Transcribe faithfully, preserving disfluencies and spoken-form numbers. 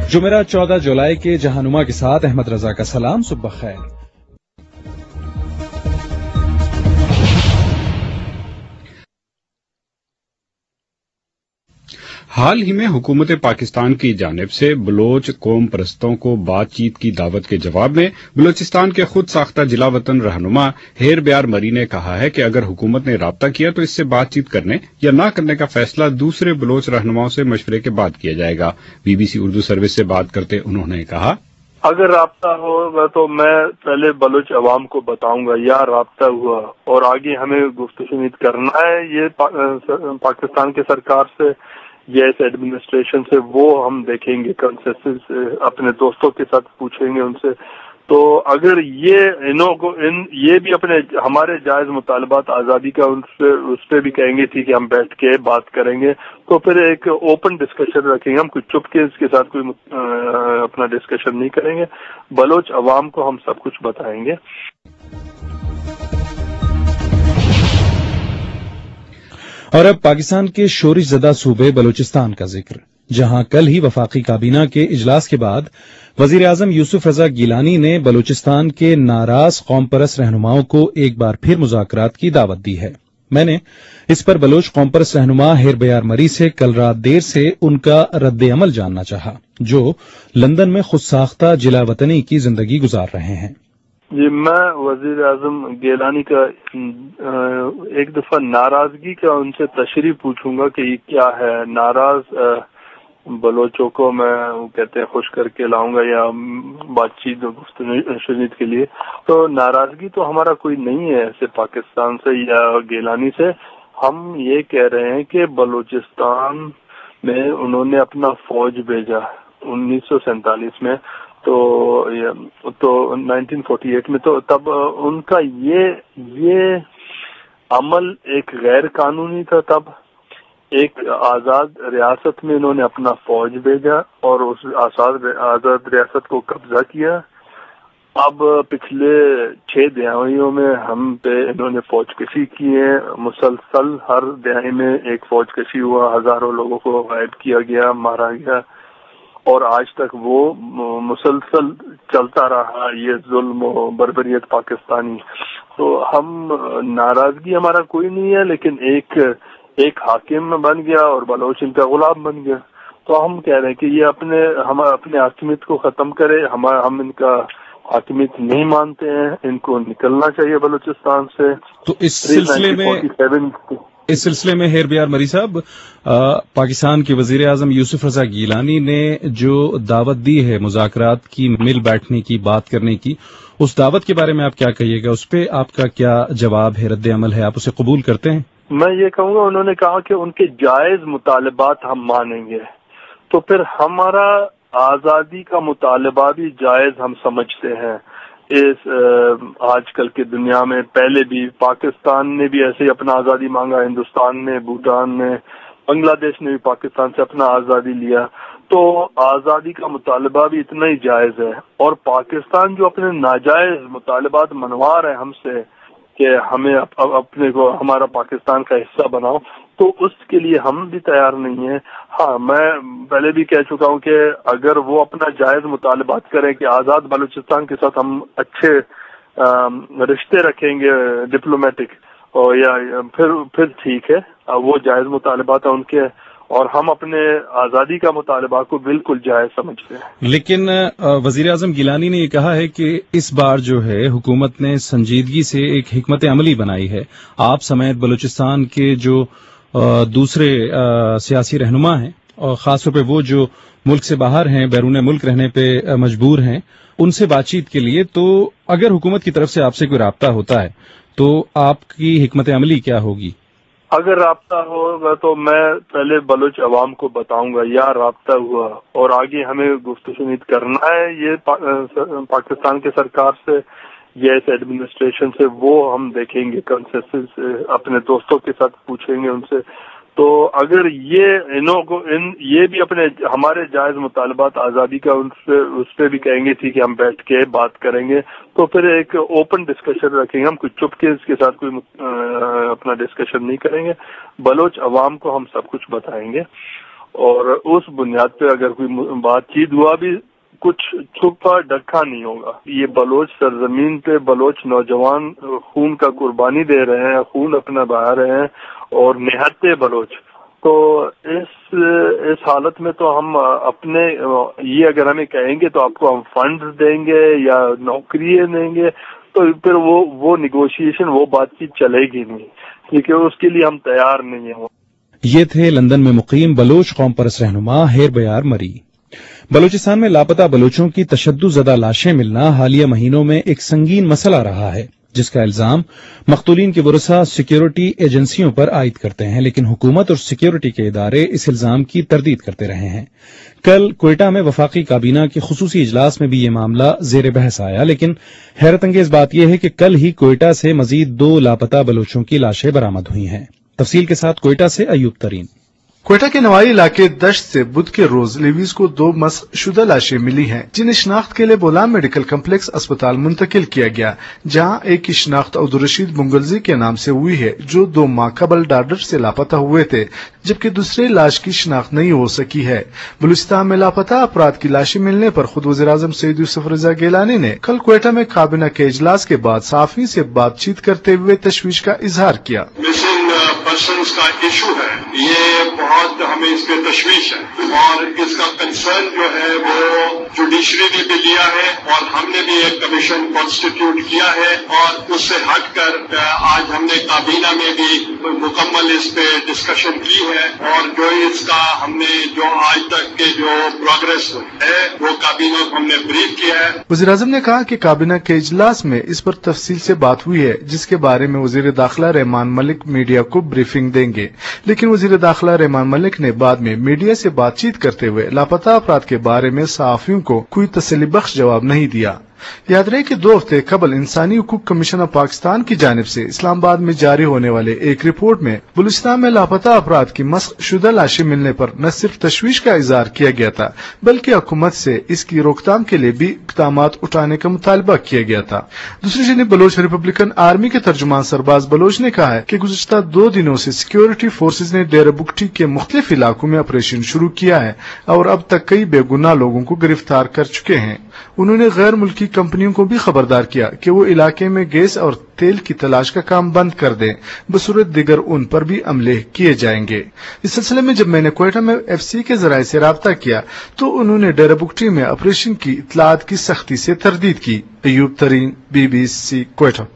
جمعرات چودہ جولائی کے جہانما کے ساتھ احمد رضا کا سلام. صبح خیر. حال ہی میں حکومت پاکستان کی جانب سے بلوچ قوم پرستوں کو بات چیت کی دعوت کے جواب میں بلوچستان کے خود ساختہ جلا وطن رہنما ہیر بیار مری نے کہا ہے کہ اگر حکومت نے رابطہ کیا تو اس سے بات چیت کرنے یا نہ کرنے کا فیصلہ دوسرے بلوچ رہنماؤں سے مشورے کے بعد کیا جائے گا. B B C Urdu service سے بات کرتے انہوں نے کہا، اگر رابطہ ہوگا تو میں پہلے بلوچ عوام کو بتاؤں گا یا رابطہ ہوا اور آگے ہمیں گفتگو کرنا ہے یہ پاکستان کے سرکار سے یا اس ایڈمنسٹریشن سے، وہ ہم دیکھیں گے، کنسنسس اپنے دوستوں کے ساتھ پوچھیں گے ان سے. تو اگر یہ انہوں کو ان یہ بھی اپنے ہمارے جائز مطالبات آزادی کا ان سے اس پہ بھی کہیں گے ٹھیک ہے ہم بیٹھ کے بات کریں گے، تو پھر ایک اوپن ڈسکشن رکھیں گے. ہم کوئی چپ کے اس کے ساتھ کوئی اپنا ڈسکشن نہیں کریں گے. بلوچ عوام کو ہم سب کچھ بتائیں گے. اور اب پاکستان کے شورش زدہ صوبے بلوچستان کا ذکر، جہاں کل ہی وفاقی کابینہ کے اجلاس کے بعد وزیر اعظم یوسف رضا گیلانی نے بلوچستان کے ناراض قوم پرست رہنماؤں کو ایک بار پھر مذاکرات کی دعوت دی ہے. میں نے اس پر بلوچ قوم پرست رہنما ہیر بیار مری سے کل رات دیر سے ان کا رد عمل جاننا چاہا، جو لندن میں خود ساختہ جلا وطنی کی زندگی گزار رہے ہیں. جی، میں وزیر اعظم گیلانی کا ایک دفعہ ناراضگی کا ان سے تشریح پوچھوں گا کہ یہ کیا ہے. ناراض بلوچوں کو میں وہ کہتے ہیں خوش کر کے لاؤں گا یا بات چیت گفتگو کے لیے. تو ناراضگی تو ہمارا کوئی نہیں ہے ایسے پاکستان سے یا گیلانی سے. ہم یہ کہہ رہے ہیں کہ بلوچستان میں انہوں نے اپنا فوج بھیجا انیس سو سینتالیس میں، تو تو نائنٹین فورٹی ایٹ میں، تو تب ان کا یہ یہ عمل ایک غیر قانونی تھا. تب ایک آزاد ریاست میں انہوں نے اپنا فوج بھیجا اور اس آزاد آزاد ریاست کو قبضہ کیا. اب پچھلے چھ دہائیوں میں ہم پہ انہوں نے فوج کشی کی ہے. مسلسل ہر دہائی میں ایک فوج کشی ہوا، ہزاروں لوگوں کو غائب کیا گیا، مارا گیا، اور آج تک وہ مسلسل چلتا رہا یہ ظلم و بربریت پاکستانی. تو ہم ناراضگی ہمارا کوئی نہیں ہے، لیکن ایک ایک حاکم بن گیا اور بلوچ ان کا غلام بن گیا. تو ہم کہہ رہے ہیں کہ یہ اپنے ہم اپنے حاکمیت کو ختم کرے. ہم ہم ان کا حاکمیت نہیں مانتے ہیں، ان کو نکلنا چاہیے بلوچستان سے. تو اس سلسلے میں اس سلسلے میں ہیر بیار مری صاحب، پاکستان کے وزیر اعظم یوسف رضا گیلانی نے جو دعوت دی ہے مذاکرات کی، مل بیٹھنے کی، بات کرنے کی، اس دعوت کے بارے میں آپ کیا کہیے گا؟ اس پہ آپ کا کیا جواب ہے، رد عمل ہے؟ آپ اسے قبول کرتے ہیں؟ میں یہ کہوں گا، انہوں نے کہا کہ ان کے جائز مطالبات ہم مانیں گے، تو پھر ہمارا آزادی کا مطالبہ بھی جائز ہم سمجھتے ہیں. اس آج کل کی دنیا میں پہلے بھی پاکستان نے بھی ایسے ہی اپنا آزادی مانگا، ہندوستان نے، بھوٹان نے، بنگلہ دیش نے بھی پاکستان سے اپنا آزادی لیا. تو آزادی کا مطالبہ بھی اتنا ہی جائز ہے. اور پاکستان جو اپنے ناجائز مطالبات منوا رہے ہیں ہم سے کہ ہمیں اپنے کو ہمارا پاکستان کا حصہ بناؤ، تو اس کے لیے ہم بھی تیار نہیں ہیں. ہاں، میں پہلے بھی کہہ چکا ہوں کہ اگر وہ اپنا جائز مطالبات کریں کہ آزاد بلوچستان کے ساتھ ہم اچھے رشتے رکھیں گے ڈپلومیٹک، اور یا پھر پھر ٹھیک ہے، وہ جائز مطالبات ہیں ان کے، اور ہم اپنے آزادی کا مطالبہ کو بالکل جائز سمجھتے ہیں. لیکن وزیر اعظم گیلانی نے یہ کہا ہے کہ اس بار جو ہے حکومت نے سنجیدگی سے ایک حکمت عملی بنائی ہے. آپ سمیت بلوچستان کے جو دوسرے سیاسی رہنما ہیں، اور خاص طور پہ وہ جو ملک سے باہر ہیں، بیرون ملک رہنے پہ مجبور ہیں، ان سے بات چیت کے لیے، تو اگر حکومت کی طرف سے آپ سے کوئی رابطہ ہوتا ہے تو آپ کی حکمت عملی کیا ہوگی؟ اگر رابطہ ہوگا تو میں پہلے بلوچ عوام کو بتاؤں گا یا رابطہ ہوا اور آگے ہمیں گفتگو کرنا ہے یہ پاکستان کے سرکار سے یا اس ایڈمنسٹریشن سے، وہ ہم دیکھیں گے، کنسنسس اپنے دوستوں کے ساتھ پوچھیں گے ان سے. تو اگر یہ انہوں کو ان یہ بھی اپنے ہمارے جائز مطالبات آزادی کا ان سے اس پہ بھی کہیں گے ٹھیک ہے ہم بیٹھ کے بات کریں گے، تو پھر ایک اوپن ڈسکشن رکھیں گے. ہم کوئی چپ کے اس کے ساتھ کوئی اپنا ڈسکشن نہیں کریں گے. بلوچ عوام کو ہم سب کچھ بتائیں گے. اور اس بنیاد پہ اگر کوئی بات چیت ہوا بھی کچھ چھپا ڈکا نہیں ہوگا. یہ بلوچ سرزمین پہ بلوچ نوجوان خون کا قربانی دے رہے ہیں, خون اپنا بہا رہے ہیں اور نہتے بلوچ. تو اس اس حالت میں تو ہم اپنے یہ اگر ہمیں کہیں گے تو آپ کو ہم فنڈز دیں گے یا نوکری دیں گے تو پھر وہ وہ نیگوشیشن وہ بات چیت چلے گی نہیں, کیونکہ اس کے لیے ہم تیار نہیں ہیں. یہ تھے لندن میں مقیم بلوچ قوم پرست رہنما ہیر بیار مری. بلوچستان میں لاپتہ بلوچوں کی تشدد زدہ لاشیں ملنا حالیہ مہینوں میں ایک سنگین مسئلہ رہا ہے, جس کا الزام مقتولین کے ورثاء سیکیورٹی ایجنسیوں پر عائد کرتے ہیں, لیکن حکومت اور سیکیورٹی کے ادارے اس الزام کی تردید کرتے رہے ہیں. کل کوئٹہ میں وفاقی کابینہ کے خصوصی اجلاس میں بھی یہ معاملہ زیر بحث آیا, لیکن حیرت انگیز بات یہ ہے کہ کل ہی کوئٹہ سے مزید دو لاپتہ بلوچوں کی لاشیں برآمد ہوئی ہیں. تفصیل کے ساتھ کوئٹہ سے ایوب ترین. کوئٹہ کے نوائی علاقے دشت سے بدھ کے روز لیویز کو دو مسخ شدہ لاشیں ملی ہیں, جنہیں شناخت کے لیے بولان میڈیکل کمپلیکس اسپتال منتقل کیا گیا, جہاں ایک کی شناخت عبدالرشید بنگلزی کے نام سے ہوئی ہے, جو دو ماہ قبل ڈاڈر سے لاپتہ ہوئے تھے, جبکہ دوسرے لاش کی شناخت نہیں ہو سکی ہے. بلوچستان میں لاپتہ افراد کی لاشیں ملنے پر خود وزیر اعظم سید یوسف رضا گیلانی نے کل کوئٹہ میں کابینہ کے اجلاس کے بعد صحافیوں سے بات چیت کرتے ہوئے تشویش کا اظہار کیا. پرسنس کا ایشو ہے, یہ بہت ہمیں اس پہ تشویش ہے, اور اس کا کنسرن جو ہے وہ جوڈیشری نے بھی لیا ہے اور ہم نے بھی ایک کمیشن کانسٹیٹیوٹ کیا ہے, اور اس سے ہٹ کر آج ہم نے کابینہ میں بھی مکمل اس پہ ڈسکشن کی ہے, اور جو اس کا ہم نے جو آج تک کے جو پروگرس ہے وہ کابینہ کو ہم نے بریف کیا ہے. وزیر اعظم نے کہا کہ کابینہ کے اجلاس میں اس پر تفصیل سے بات ہوئی ہے, جس کے بارے میں وزیر داخلہ رحمان ملک میڈیا کو بریفنگ دیں گے, لیکن وزیر داخلہ رحمان ملک نے بعد میں میڈیا سے بات چیت کرتے ہوئے لاپتہ افراد کے بارے میں صحافیوں کو کوئی تسلی بخش جواب نہیں دیا. یاد رہے کہ دو ہفتے قبل انسانی حقوق کمیشن آف پاکستان کی جانب سے اسلام آباد میں جاری ہونے والے ایک رپورٹ میں بلوچستان میں لاپتہ افراد کی مسخ شدہ لاشیں ملنے پر نہ صرف تشویش کا اظہار کیا گیا تھا, بلکہ حکومت سے اس کی روک تھام کے لیے بھی اقدامات اٹھانے کا مطالبہ کیا گیا تھا. دوسری جانب بلوچ ریپبلکن آرمی کے ترجمان سرباز بلوچ نے کہا ہے کہ گزشتہ دو دنوں سے سیکیورٹی فورسز نے ڈیرہ بگٹی کے مختلف علاقوں میں آپریشن شروع کیا ہے اور اب تک کئی بے گناہ لوگوں کو گرفتار کر چکے ہیں. انہوں نے غیر ملکی کمپنیوں کو بھی خبردار کیا کہ وہ علاقے میں گیس اور تیل کی تلاش کا کام بند کر دیں, بصورت دیگر ان پر بھی عملے کیے جائیں گے. اس سلسلے میں جب میں نے کوئٹہ میں ایف سی کے ذرائع سے رابطہ کیا تو انہوں نے ڈیرہ بگٹی میں آپریشن کی اطلاعات کی سختی سے تردید کی. Ayub Tareen, B B C Quetta.